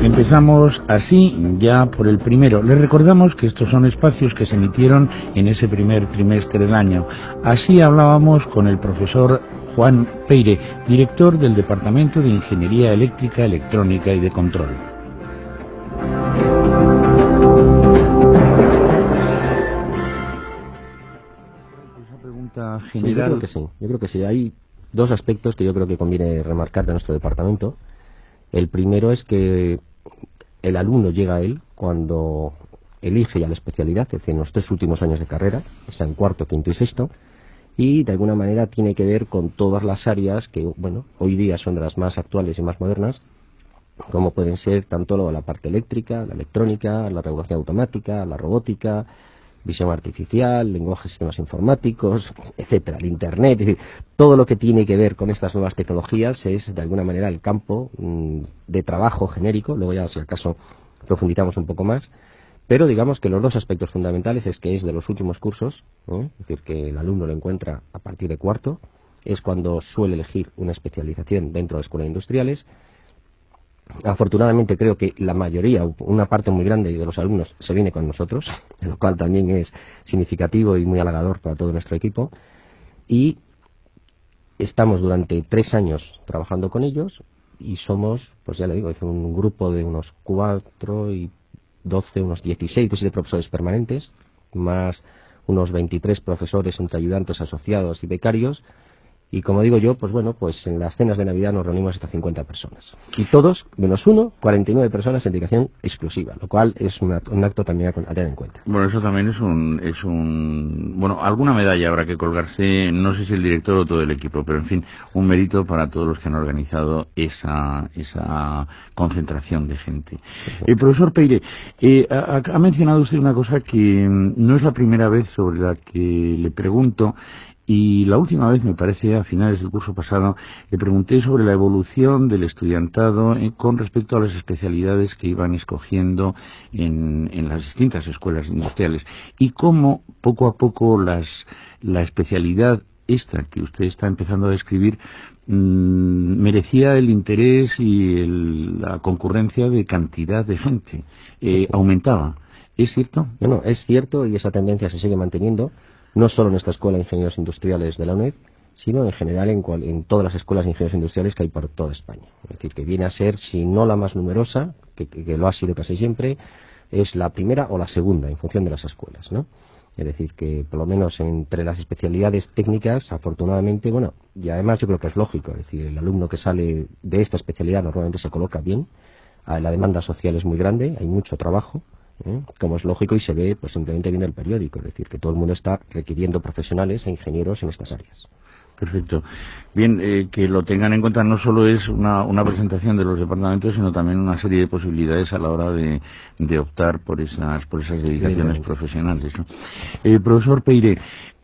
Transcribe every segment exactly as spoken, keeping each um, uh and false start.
Empezamos así ya por el primero. Les recordamos que estos son espacios que se emitieron en ese primer trimestre del año. Así hablábamos con el profesor Juan Peire, director del Departamento de Ingeniería Eléctrica, Electrónica y de Control. Esa pregunta general... Sí, yo creo que sí, yo creo que sí. Hay dos aspectos que yo creo que conviene remarcar de nuestro departamento. El primero es que el alumno llega a él cuando elige ya la especialidad, es decir, en los tres últimos años de carrera, o sea, en cuarto, quinto y sexto, y de alguna manera tiene que ver con todas las áreas que, bueno, hoy día son de las más actuales y más modernas, como pueden ser tanto la parte eléctrica, la electrónica, la regulación automática, la robótica, visión artificial, lenguaje de sistemas informáticos, etcétera, el Internet, es decir, todo lo que tiene que ver con estas nuevas tecnologías es de alguna manera el campo mmm, de trabajo genérico. Luego ya si acaso profundizamos un poco más, pero digamos que los dos aspectos fundamentales es que es de los últimos cursos, ¿eh? Es decir, que el alumno lo encuentra a partir de cuarto, es cuando suele elegir una especialización dentro de las escuelas industriales. Afortunadamente creo que la mayoría, una parte muy grande de los alumnos se viene con nosotros, lo cual también es significativo y muy halagador para todo nuestro equipo, y estamos durante tres años trabajando con ellos y somos, pues ya le digo, es un grupo de unos cuatro y doce, unos dieciséis, diecisiete profesores permanentes, más unos veintitrés profesores entre ayudantes, asociados y becarios. Y como digo yo, pues bueno, pues en las cenas de Navidad nos reunimos hasta cincuenta personas. Y todos, menos uno, cuarenta y nueve personas en dedicación exclusiva, lo cual es una, un acto también a tener en cuenta. Bueno, eso también es un, es un... Bueno, alguna medalla habrá que colgarse, no sé si el director o todo el equipo, pero en fin, un mérito para todos los que han organizado esa, esa concentración de gente. Uh-huh. El profesor Peire, eh, ha, ha mencionado usted una cosa que no es la primera vez sobre la que le pregunto. Y la última vez, me parece, a finales del curso pasado, le pregunté sobre la evolución del estudiantado eh, con respecto a las especialidades que iban escogiendo en, en las distintas escuelas industriales y cómo poco a poco las, la especialidad esta que usted está empezando a describir mmm, merecía el interés y el, la concurrencia de cantidad de gente. Eh, aumentaba. ¿Es cierto? Bueno, es cierto y esa tendencia se sigue manteniendo. No solo en esta escuela de ingenieros industriales de la UNED, sino en general en, cual, en todas las escuelas de ingenieros industriales que hay por toda España. Es decir, que viene a ser, si no la más numerosa, que, que, que lo ha sido casi siempre, es la primera o la segunda, en función de las escuelas, ¿no? Es decir, que por lo menos entre las especialidades técnicas, afortunadamente, bueno, y además yo creo que es lógico, es decir, el alumno que sale de esta especialidad normalmente se coloca bien, la demanda social es muy grande, hay mucho trabajo, ¿Eh? como es lógico y se ve pues simplemente viendo el periódico, es decir, que todo el mundo está requiriendo profesionales e ingenieros en estas áreas. Perfecto. Bien, eh, que lo tengan en cuenta no solo es una, una presentación de los departamentos, sino también una serie de posibilidades a la hora de, de optar por esas, por esas dedicaciones profesionales, ¿no? Eh, profesor Peire,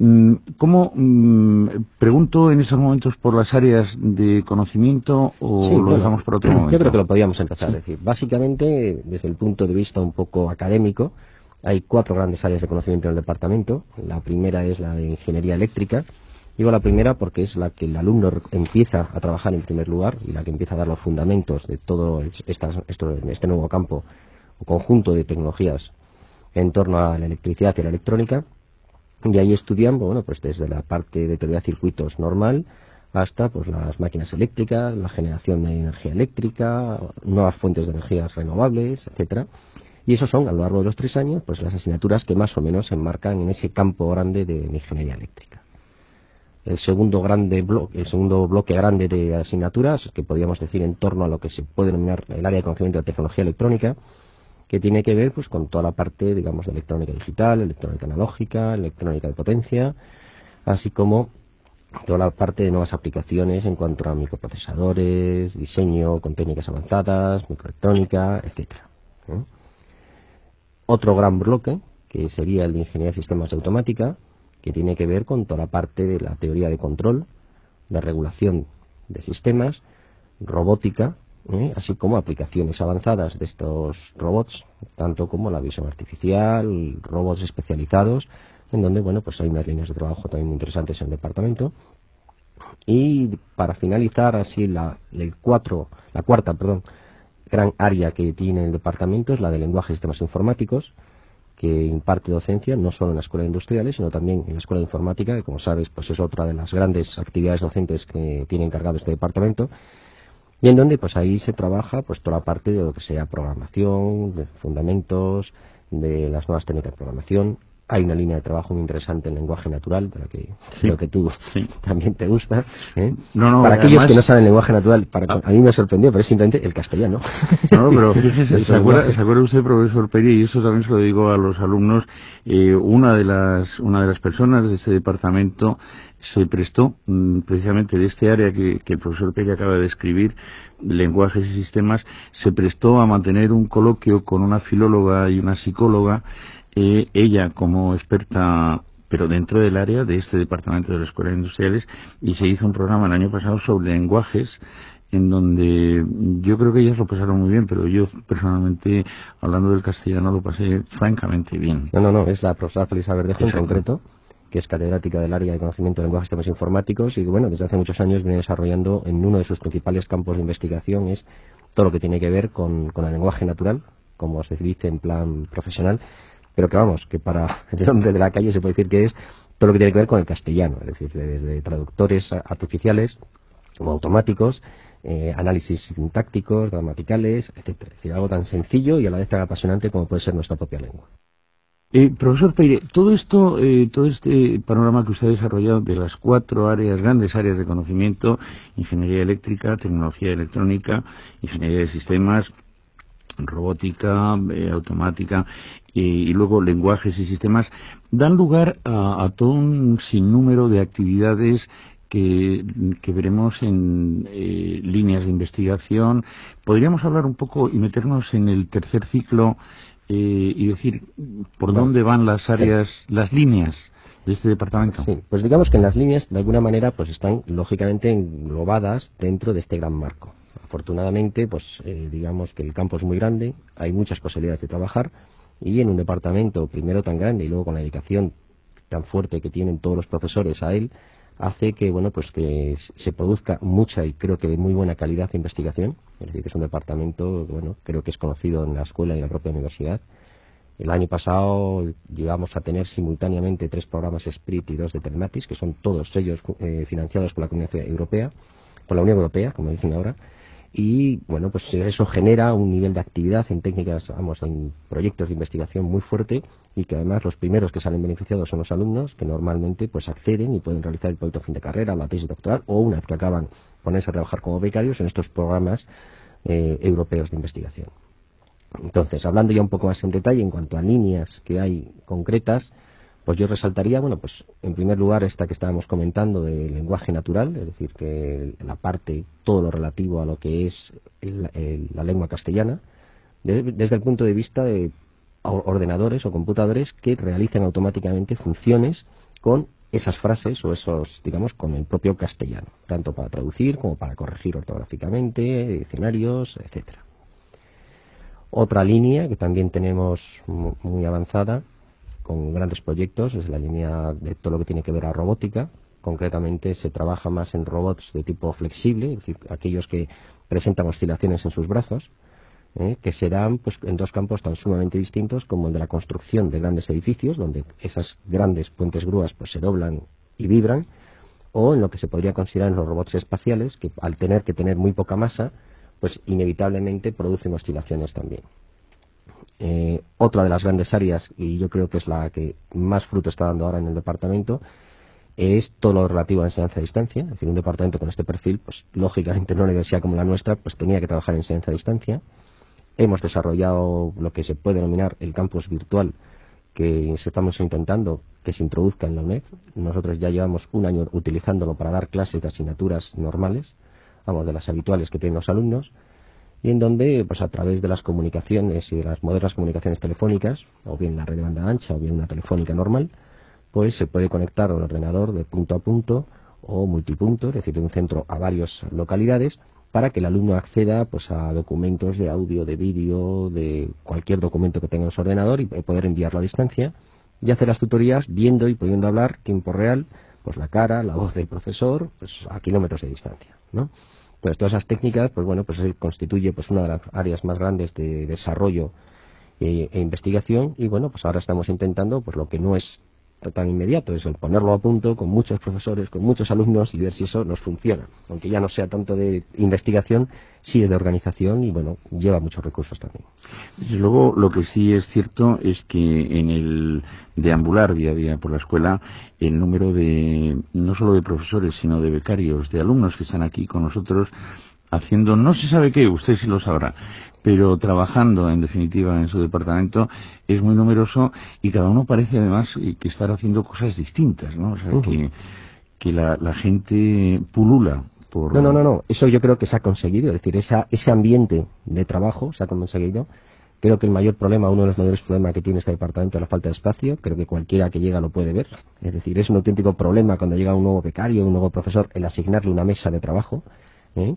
¿cómo mmm, pregunto en estos momentos por las áreas de conocimiento o sí, lo bueno, dejamos para otro momento? Yo creo que lo podríamos empezar. Sí. Es decir, básicamente, desde el punto de vista un poco académico, hay cuatro grandes áreas de conocimiento en el departamento. La primera es la de ingeniería eléctrica. Digo la primera porque es la que el alumno empieza a trabajar en primer lugar y la que empieza a dar los fundamentos de todo esta, esto, este nuevo campo o conjunto de tecnologías en torno a la electricidad y la electrónica. Y ahí estudian, bueno, pues desde la parte de teoría de circuitos normal hasta pues las máquinas eléctricas, la generación de energía eléctrica, nuevas fuentes de energías renovables, etcétera. Y esos son, a lo largo de los tres años, pues las asignaturas que más o menos se enmarcan en ese campo grande de ingeniería eléctrica. El segundo grande bloque, el segundo bloque grande de asignaturas, que podríamos decir en torno a lo que se puede denominar el área de conocimiento de tecnología electrónica, que tiene que ver pues con toda la parte, digamos, de electrónica digital, electrónica analógica, electrónica de potencia, así como toda la parte de nuevas aplicaciones en cuanto a microprocesadores, diseño con técnicas avanzadas, microelectrónica, etcétera. ¿Eh? Otro gran bloque, que sería el de ingeniería de sistemas de automática, que tiene que ver con toda la parte de la teoría de control, de regulación de sistemas, robótica, ¿eh? así como aplicaciones avanzadas de estos robots, tanto como la visión artificial, robots especializados, en donde, bueno, pues hay unas líneas de trabajo también muy interesantes en el departamento. Y para finalizar así la, el cuatro, la cuarta, perdón, gran área que tiene el departamento es la de lenguaje y sistemas informáticos, que imparte docencia no solo en la Escuela de Industriales, sino también en la Escuela de Informática, que como sabes pues es otra de las grandes actividades docentes que tiene encargado este departamento, y en donde pues ahí se trabaja pues toda la parte de lo que sea programación, de fundamentos, de las nuevas técnicas de programación. Hay una línea de trabajo muy interesante en lenguaje natural, de la que sí, creo que tú sí. también te gusta. ¿eh? No, no, para aquellos además, que no saben lenguaje natural, para, ah, a mí me sorprendió, pero es simplemente el castellano. No, pero fíjese, ¿se acuerda, ¿se acuerda usted, profesor Peri? Y eso también se lo digo a los alumnos. Eh, una de las una de las personas de este departamento se prestó, mmm, precisamente de este área que, que el profesor Peri acaba de describir, lenguajes y sistemas, se prestó a mantener un coloquio con una filóloga y una psicóloga, eh, ella como experta, pero dentro del área de este departamento de las escuelas industriales, y se hizo un programa el año pasado sobre lenguajes, en donde yo creo que ellas lo pasaron muy bien, pero yo personalmente, hablando del castellano, lo pasé francamente bien. No, no, no, es la profesora Felisa Verdejo en concreto, que es catedrática del área de conocimiento de lenguajes y sistemas informáticos, y bueno, desde hace muchos años viene desarrollando en uno de sus principales campos de investigación es todo lo que tiene que ver con, con el lenguaje natural, como se dice en plan profesional, pero que vamos, que para el hombre de la calle se puede decir que es todo lo que tiene que ver con el castellano, es decir, desde traductores artificiales como automáticos, eh, análisis sintácticos, gramaticales, etcétera. Es decir, algo tan sencillo y a la vez tan apasionante como puede ser nuestra propia lengua. Eh, profesor Peire, todo esto, eh, todo este panorama que usted ha desarrollado de las cuatro áreas, grandes áreas de conocimiento, ingeniería eléctrica, tecnología electrónica, ingeniería de sistemas, robótica, eh, automática eh, y luego lenguajes y sistemas, dan lugar a, a todo un sinnúmero de actividades que, que veremos en eh, líneas de investigación. Podríamos hablar un poco y meternos en el tercer ciclo eh, y decir por Vale. dónde van las áreas, sí. las líneas de este departamento. Sí, pues digamos que en las líneas de alguna manera pues están lógicamente englobadas dentro de este gran marco. Afortunadamente, pues eh, digamos que el campo es muy grande, hay muchas posibilidades de trabajar y en un departamento primero tan grande y luego con la dedicación tan fuerte que tienen todos los profesores a él, hace que bueno pues que se produzca mucha y creo que de muy buena calidad de investigación. Es decir, que es un departamento que bueno creo que es conocido en la escuela y en la propia universidad. El año pasado llegamos a tener simultáneamente tres programas SPRIT y dos de Telematis, que son todos ellos eh, financiados por la Comunidad Europea, por la Unión Europea, como dicen ahora. Y bueno, pues eso genera un nivel de actividad en técnicas, vamos, en proyectos de investigación muy fuerte y que además los primeros que salen beneficiados son los alumnos que normalmente pues acceden y pueden realizar el proyecto fin de carrera, la tesis doctoral o una vez que acaban ponerse a trabajar como becarios en estos programas eh, europeos de investigación. Entonces, hablando ya un poco más en detalle en cuanto a líneas que hay concretas, pues yo resaltaría, bueno, pues en primer lugar esta que estábamos comentando de lenguaje natural, es decir, que la parte, todo lo relativo a lo que es el, el, la lengua castellana, de, desde el punto de vista de ordenadores o computadores que realicen automáticamente funciones con esas frases o esos, digamos, con el propio castellano, tanto para traducir como para corregir ortográficamente, diccionarios, etcétera. Otra línea que también tenemos muy avanzada, con grandes proyectos, es la línea de todo lo que tiene que ver a robótica. Concretamente se trabaja más en robots de tipo flexible, es decir, aquellos que presentan oscilaciones en sus brazos, ¿eh? que se dan pues, en dos campos tan sumamente distintos como el de la construcción de grandes edificios, donde esas grandes puentes grúas pues, se doblan y vibran, o en lo que se podría considerar en los robots espaciales, que al tener que tener muy poca masa, pues inevitablemente producen oscilaciones también. Eh, otra de las grandes áreas, y yo creo que es la que más fruto está dando ahora en el departamento, es todo lo relativo a enseñanza a distancia. Es decir, un departamento con este perfil, pues lógicamente en una universidad como la nuestra, pues tenía que trabajar en enseñanza a distancia. Hemos desarrollado lo que se puede denominar el campus virtual, que estamos intentando que se introduzca en la UNED. Nosotros ya llevamos un año utilizándolo para dar clases de asignaturas normales, vamos, de las habituales que tienen los alumnos, y en donde, pues a través de las comunicaciones y de las modernas comunicaciones telefónicas, o bien la red de banda ancha o bien una telefónica normal, pues se puede conectar un ordenador de punto a punto o multipunto, es decir, de un centro a varias localidades, para que el alumno acceda pues a documentos de audio, de vídeo, de cualquier documento que tenga en su ordenador y poder enviarlo a distancia y hacer las tutorías viendo y pudiendo hablar tiempo real, pues la cara, la voz del profesor, pues a kilómetros de distancia, ¿no? Entonces, todas esas técnicas, pues bueno, pues constituye pues una de las áreas más grandes de desarrollo e, e investigación, y bueno, pues ahora estamos intentando, pues lo que no es tan inmediato, es el ponerlo a punto con muchos profesores, con muchos alumnos, y ver si eso nos funciona. Aunque ya no sea tanto de investigación, sí es de organización, y bueno, lleva muchos recursos también. Desde luego, lo que sí es cierto es que en el deambular día a día por la escuela, el número de, no solo de profesores, sino de becarios, de alumnos que están aquí con nosotros, haciendo, no se sabe qué, usted sí lo sabrá, pero trabajando en definitiva en su departamento, es muy numeroso, y cada uno parece además que estar haciendo cosas distintas, ¿no? O sea, uh-huh. que, que la, la gente pulula por... No, no, no, no, eso yo creo que se ha conseguido, es decir, esa, ese ambiente de trabajo se ha conseguido. Creo que el mayor problema, uno de los mayores problemas que tiene este departamento es la falta de espacio. Creo que cualquiera que llega lo puede ver. Es decir, es un auténtico problema cuando llega un nuevo becario, un nuevo profesor, el asignarle una mesa de trabajo, ¿eh?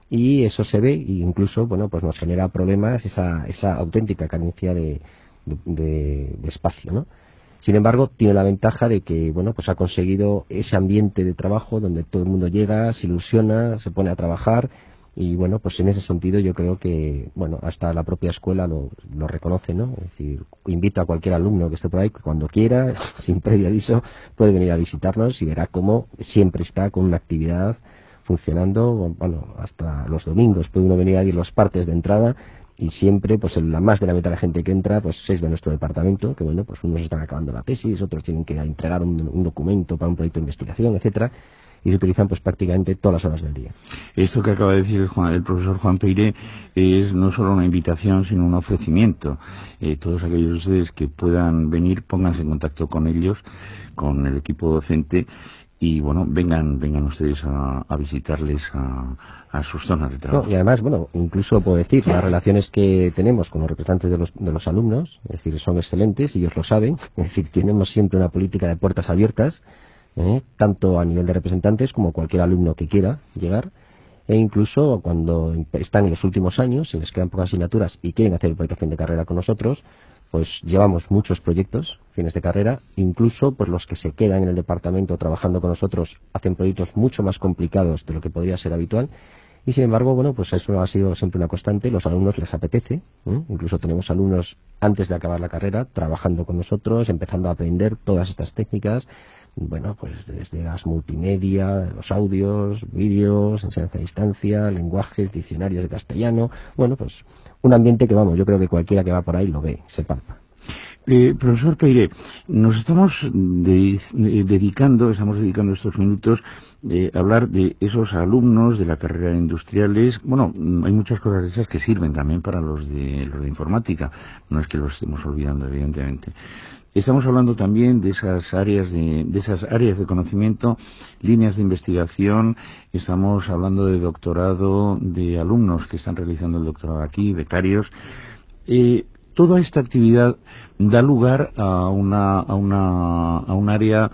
Y eso se ve, e incluso, bueno, pues nos genera problemas esa, esa auténtica carencia de, de, de, de espacio, ¿no? Sin embargo, tiene la ventaja de que, bueno, pues ha conseguido ese ambiente de trabajo donde todo el mundo llega, se ilusiona, se pone a trabajar. Y bueno, pues en ese sentido yo creo que, bueno, hasta la propia escuela lo, lo reconoce, ¿no? Es decir, invito a cualquier alumno que esté por ahí, que cuando quiera, sin previo aviso, puede venir a visitarnos y verá cómo siempre está con una actividad funcionando, bueno, hasta los domingos puede uno venir ahí en las partes de entrada, y siempre, pues la más de la mitad de la gente que entra, pues es de nuestro departamento, que bueno, pues unos están acabando la tesis, otros tienen que entregar un, un documento para un proyecto de investigación, etcétera, y se utilizan pues prácticamente todas las horas del día. Esto que acaba de decir el, Juan, el profesor Juan Peiré es no solo una invitación, sino un ofrecimiento. Eh, todos aquellos de ustedes que puedan venir, pónganse en contacto con ellos, con el equipo docente, y bueno, vengan vengan ustedes a, a visitarles a, a sus zonas de trabajo. No, y además, bueno, incluso puedo decir, las relaciones que tenemos con los representantes de los, de los alumnos, es decir, son excelentes, y ellos lo saben, es decir, tenemos siempre una política de puertas abiertas, ¿eh? Tanto a nivel de representantes como cualquier alumno que quiera llegar, e incluso cuando están en los últimos años y les quedan pocas asignaturas y quieren hacer el proyecto fin de carrera con nosotros, pues llevamos muchos proyectos fines de carrera, incluso pues los que se quedan en el departamento trabajando con nosotros hacen proyectos mucho más complicados de lo que podría ser habitual. Y sin embargo, bueno, pues eso ha sido siempre una constante, los alumnos les apetece, ¿eh? Incluso tenemos alumnos antes de acabar la carrera trabajando con nosotros, empezando a aprender todas estas técnicas, bueno, pues desde las multimedia, los audios, vídeos, enseñanza a distancia, lenguajes, diccionarios de castellano, bueno, pues un ambiente que, vamos, yo creo que cualquiera que va por ahí lo ve, se palpa. Eh, profesor Peiré, nos estamos de, de, dedicando, estamos dedicando estos minutos eh, a hablar de esos alumnos de la carrera de industriales. Bueno, hay muchas cosas de esas que sirven también para los de, los de informática, no es que los estemos olvidando, evidentemente. Estamos hablando también de esas áreas de, de esas áreas de conocimiento, líneas de investigación. Estamos hablando de doctorado, de alumnos que están realizando el doctorado aquí, becarios. Eh, toda esta actividad da lugar a una a una a un área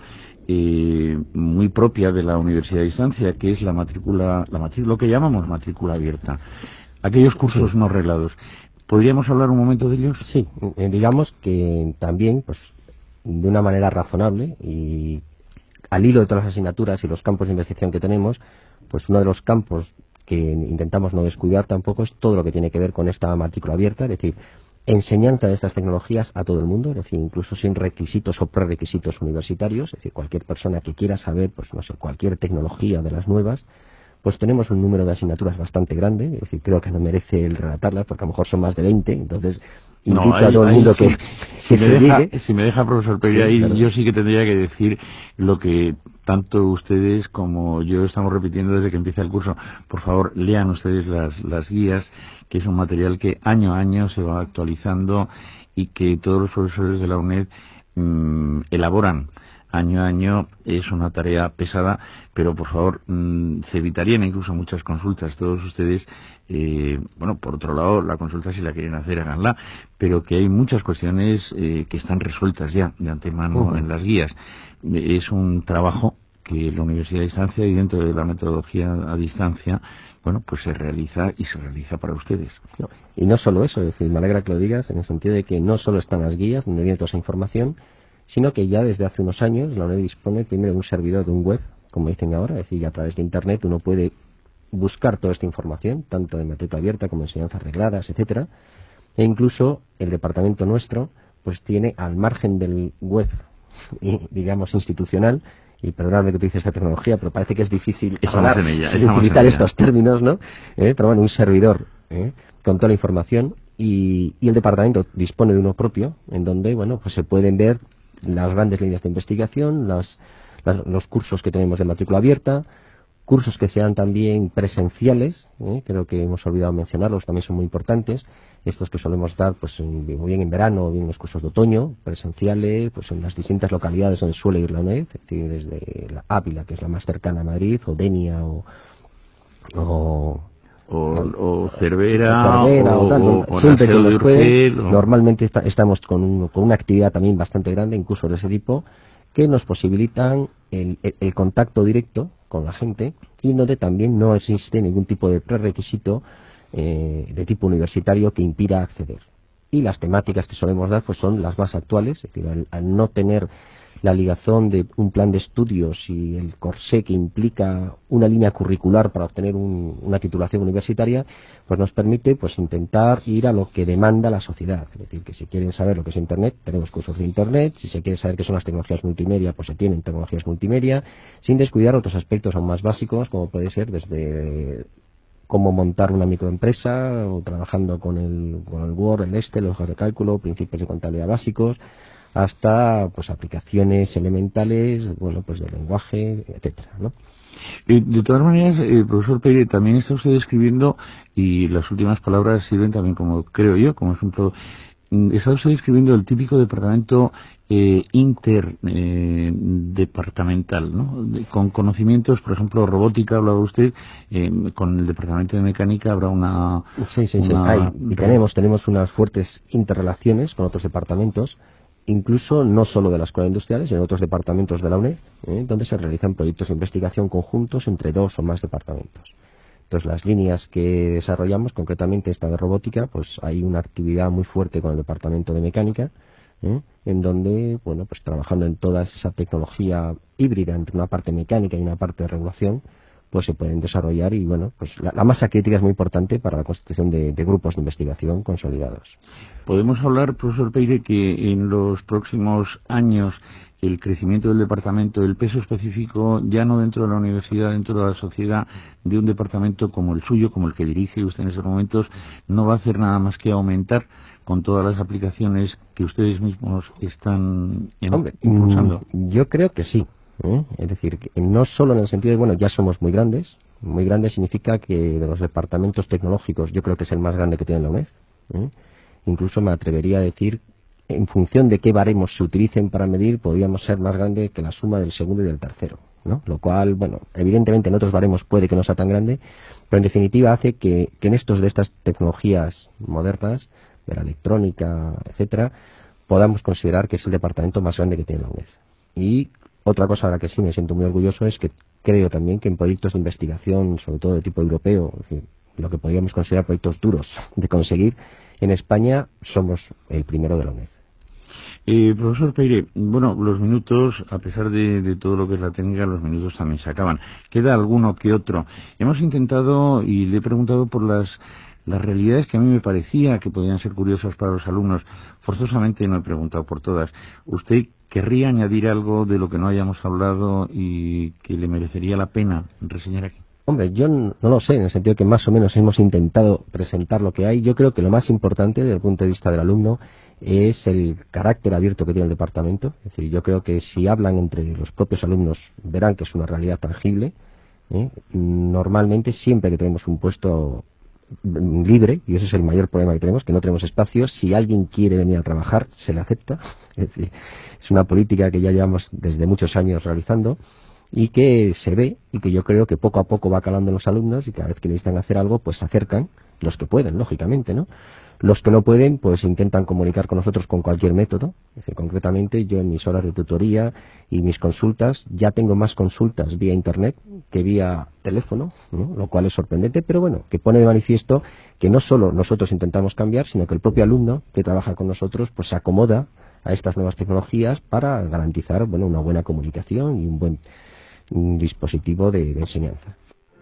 eh, muy propia de la universidad a distancia, que es la matrícula, la matrícula, lo que llamamos matrícula abierta. Aquellos cursos sí. no reglados. ¿Podríamos hablar un momento de ellos? Sí, eh, digamos que también, pues, de una manera razonable y al hilo de todas las asignaturas y los campos de investigación que tenemos, pues uno de los campos que intentamos no descuidar tampoco es todo lo que tiene que ver con esta matrícula abierta, es decir, enseñanza de estas tecnologías a todo el mundo, es decir, incluso sin requisitos o prerequisitos universitarios, es decir, cualquier persona que quiera saber, pues no sé, cualquier tecnología de las nuevas, pues tenemos un número de asignaturas bastante grande, es decir, creo que no merece el relatarlas porque a lo mejor son más de veinte, entonces invito no, ahí, a todo el mundo que, sí, que si, me se deja, llegue. si me deja, profesor Peiré, sí, ahí yo sí que tendría que decir lo que tanto ustedes como yo estamos repitiendo desde que empieza el curso. Por favor, lean ustedes las, las guías, que es un material que año a año se va actualizando y que todos los profesores de la UNED mmm, elaboran año a año. Es una tarea pesada, pero por favor mmm, se evitarían incluso muchas consultas. Todos ustedes, eh, bueno, por otro lado, la consulta si la quieren hacer, háganla, pero que hay muchas cuestiones eh, que están resueltas ya de antemano uh-huh. en las guías. Es un trabajo que la Universidad a Distancia y dentro de la metodología a distancia, bueno, pues se realiza y se realiza para ustedes. No, y no solo eso, es decir, me alegra que lo digas, en el sentido de que no solo están las guías donde viene toda esa información, sino que ya desde hace unos años la UNED dispone primero de un servidor de un web, como dicen ahora, es decir, a través de Internet uno puede buscar toda esta información, tanto de matrícula abierta como de enseñanzas regladas, etcétera, e incluso el departamento nuestro pues tiene, al margen del web, y, digamos, institucional, y perdonadme que utilice esta tecnología, pero parece que es difícil hablar, ella, utilizar estos términos, ¿no? ¿Eh? Pero bueno, un servidor ¿eh? con toda la información, y, y el departamento dispone de uno propio, en donde, bueno, pues se pueden ver las grandes líneas de investigación, las, las, los cursos que tenemos de matrícula abierta, cursos que sean también presenciales, ¿eh? creo que hemos olvidado mencionarlos, también son muy importantes, estos que solemos dar pues en, bien en verano o bien en los cursos de otoño, presenciales, pues en las distintas localidades donde suele ir la UNED, es decir, desde la Ávila, que es la más cercana a Madrid, o Denia, o... o O, o Cervera, o, Cervera, o, o, tal, o, o siempre que nos Urgel, pueden, o... normalmente está, estamos con, un, con una actividad también bastante grande en cursos de ese tipo, que nos posibilitan el, el, el contacto directo con la gente, y donde también no existe ningún tipo de prerequisito eh, de tipo universitario que impida acceder. Y las temáticas que solemos dar pues son las más actuales, es decir, al, al no tener la ligazón de un plan de estudios y el corsé que implica una línea curricular para obtener un, una titulación universitaria, pues nos permite pues intentar ir a lo que demanda la sociedad. Es decir, que si quieren saber lo que es Internet, tenemos cursos de Internet; si se quiere saber qué son las tecnologías multimedia, pues se tienen tecnologías multimedia, sin descuidar otros aspectos aún más básicos, como puede ser desde cómo montar una microempresa, o trabajando con el, con el Word, el Excel, los hojas de cálculo, principios de contabilidad básicos, hasta pues aplicaciones elementales, bueno, pues de lenguaje, etcétera, ¿no? Eh, de todas maneras, eh, profesor Peire, también está usted escribiendo, y las últimas palabras sirven también, como creo yo, como ejemplo, está usted escribiendo el típico departamento eh, interdepartamental, eh, ¿no? De, con conocimientos, por ejemplo, robótica, hablaba usted, eh, con el departamento de mecánica habrá una... Sí, sí, sí, una... hay, y tenemos, tenemos unas fuertes interrelaciones con otros departamentos, incluso no solo de las escuelas industriales, sino en otros departamentos de la UNED, ¿eh? donde se realizan proyectos de investigación conjuntos entre dos o más departamentos. Entonces, las líneas que desarrollamos, concretamente esta de robótica, pues hay una actividad muy fuerte con el departamento de mecánica, ¿eh? en donde, bueno, pues trabajando en toda esa tecnología híbrida entre una parte mecánica y una parte de regulación, pues se pueden desarrollar, y bueno, pues la, la masa crítica es muy importante para la constitución de, de grupos de investigación consolidados. Podemos hablar, profesor Peire, que en los próximos años el crecimiento del departamento, el peso específico, ya no dentro de la universidad, dentro de la sociedad, de un departamento como el suyo, como el que dirige usted en estos momentos, no va a hacer nada más que aumentar con todas las aplicaciones que ustedes mismos están en, Hombre, impulsando. Yo creo que sí. ¿eh? Es decir, que no solo en el sentido de, bueno, ya somos muy grandes. Muy grande significa que de los departamentos tecnológicos yo creo que es el más grande que tiene la UNED. ¿eh? Incluso me atrevería a decir, en función de qué baremos se utilicen para medir, podríamos ser más grande que la suma del segundo y del tercero, ¿no? Lo cual, bueno, evidentemente en otros baremos puede que no sea tan grande, pero en definitiva hace que, que en estos de estas tecnologías modernas, de la electrónica, etcétera, podamos considerar que es el departamento más grande que tiene la UNED. Y otra cosa de la que sí me siento muy orgulloso es que creo también que en proyectos de investigación, sobre todo de tipo europeo, es decir, lo que podríamos considerar proyectos duros de conseguir, en España somos el primero de la UNED. Eh, profesor Peire, bueno, los minutos, a pesar de, de todo lo que es la técnica, los minutos también se acaban. Queda alguno que otro. Hemos intentado, y le he preguntado por las, las realidades que a mí me parecía que podían ser curiosas para los alumnos. Forzosamente no he preguntado por todas. ¿Usted querría añadir algo de lo que no hayamos hablado y que le merecería la pena reseñar aquí? Hombre, yo no lo sé, en el sentido que más o menos hemos intentado presentar lo que hay. Yo creo que lo más importante desde el punto de vista del alumno es el carácter abierto que tiene el departamento. Es decir, yo creo que si hablan entre los propios alumnos verán que es una realidad tangible. ¿eh? Normalmente, siempre que tenemos un puesto libre, y ese es el mayor problema que tenemos, que no tenemos espacio, si alguien quiere venir a trabajar, se le acepta. Es decir, es una política que ya llevamos desde muchos años realizando, y que se ve, y que yo creo que poco a poco va calando en los alumnos, y cada vez que necesitan hacer algo, pues se acercan, los que pueden, lógicamente, ¿no? Los que no pueden, pues intentan comunicar con nosotros con cualquier método. Es decir, concretamente, yo en mis horas de tutoría y mis consultas, ya tengo más consultas vía internet que vía teléfono, ¿no? Lo cual es sorprendente, pero bueno, que pone de manifiesto que no solo nosotros intentamos cambiar, sino que el propio alumno que trabaja con nosotros, pues se acomoda a estas nuevas tecnologías para garantizar, bueno, una buena comunicación y un buen un dispositivo de, de enseñanza.